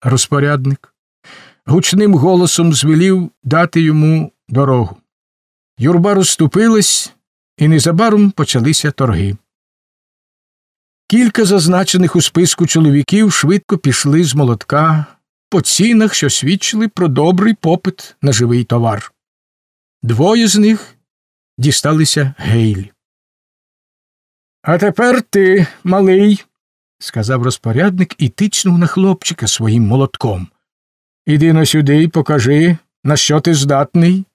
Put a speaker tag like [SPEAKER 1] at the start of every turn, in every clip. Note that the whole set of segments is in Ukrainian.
[SPEAKER 1] розпорядник. Гучним голосом звелів дати йому дорогу. Юрба розступилась, і незабаром почалися торги. Кілька зазначених у списку чоловіків швидко пішли з молотка по цінах, що свідчили про добрий попит на живий товар. Двоє з них дісталися Гейлі. «А тепер ти, малий», – сказав розпорядник і тицнув на хлопчика своїм молотком. «Іди на сюди і покажи, на що ти здатний».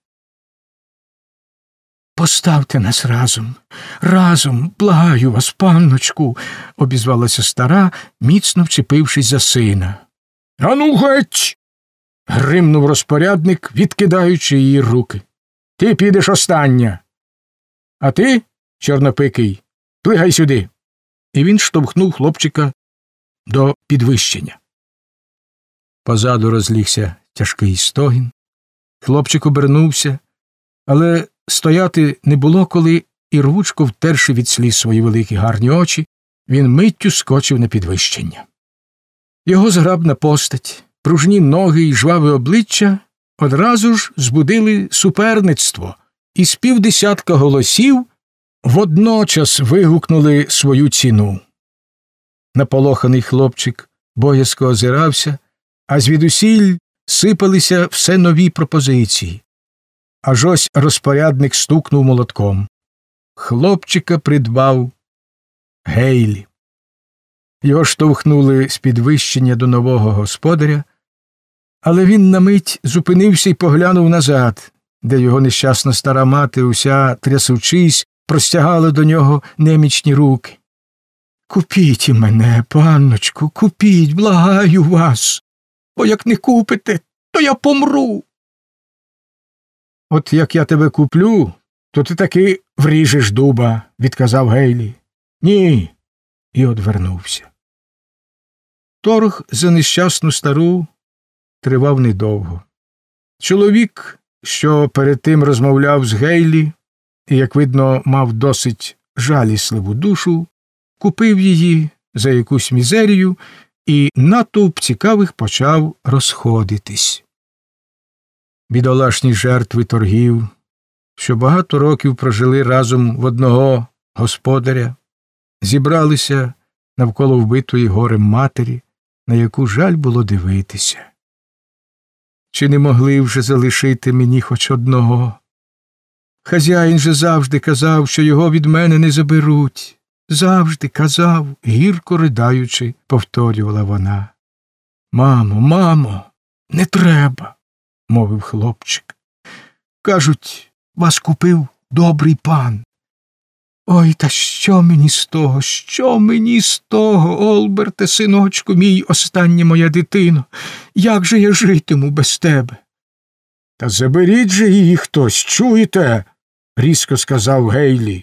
[SPEAKER 1] «Поставте нас разом, благаю вас, панночку», – обізвалася стара, міцно вчепившись за сина. «Ану геть!» – гримнув розпорядник, відкидаючи її руки. «Ти підеш остання. А ти, чорнопикий, плигай сюди». І він штовхнув хлопчика до підвищення. Позаду розлігся тяжкий стогін. Хлопчик обернувся, але стояти не було коли, і рвучко втерши від сліз свої великі гарні очі, він миттю скочив на підвищення. Його зграбна постать, пружні ноги і жваве обличчя одразу ж збудили суперництво, і з півдесятка голосів водночас вигукнули свою ціну. Наполоханий хлопчик боязко озирався, а звідусіль сипалися все нові пропозиції. Аж ось розпорядник стукнув молотком. Хлопчика придбав Гейлі. Його штовхнули з підвищення до нового господаря, але він на мить зупинився і поглянув назад, де його нещасна стара мати, уся трясучись, простягала до нього немічні руки. «Купіть і мене, панночку, купіть, благаю вас, бо як не купите, то я помру». «От як я тебе куплю, то ти таки вріжеш дуба», – відказав Гейлі. «Ні», – і одвернувся. Торг за нещасну стару тривав недовго. Чоловік, що перед тим розмовляв з Гейлі, і, як видно, мав досить жалісливу душу, купив її за якусь мізерію, і натовп цікавих почав розходитись. Бідолашні жертви торгів, що багато років прожили разом в одного господаря, зібралися навколо вбитої горем матері, на яку жаль було дивитися. Чи не могли вже залишити мені хоч одного? Хазяїн же завжди казав, що його від мене не заберуть. Завжди казав, гірко riдаючи, повторювала вона. Мамо, не треба, мовив хлопчик. Кажуть, вас купив добрий пан. Ой, та що мені з того, Олберте, синочку мій, остання моя дитино, як же я житиму без тебе? Та заберіть же її хтось, чуєте? Різко сказав Гейлі.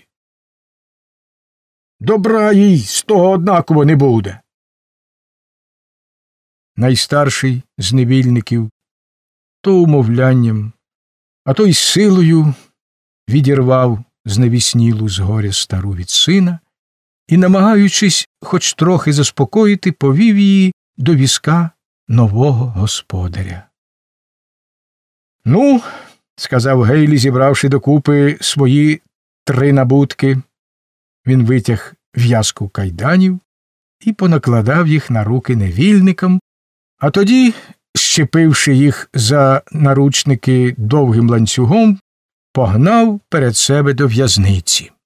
[SPEAKER 1] Добра їй з того однаково не буде. Найстарший з невільників то умовлянням, а то й силою відірвав зневіснілу з горя стару від сина і, намагаючись хоч трохи заспокоїти, повів її до візка нового господаря. Ну, сказав Гейлі, зібравши докупи свої 3 набутки. Він витяг в'язку кайданів і понакладав їх на руки невільникам, а тоді, щепивши їх за наручники довгим ланцюгом, погнав перед себе до в'язниці.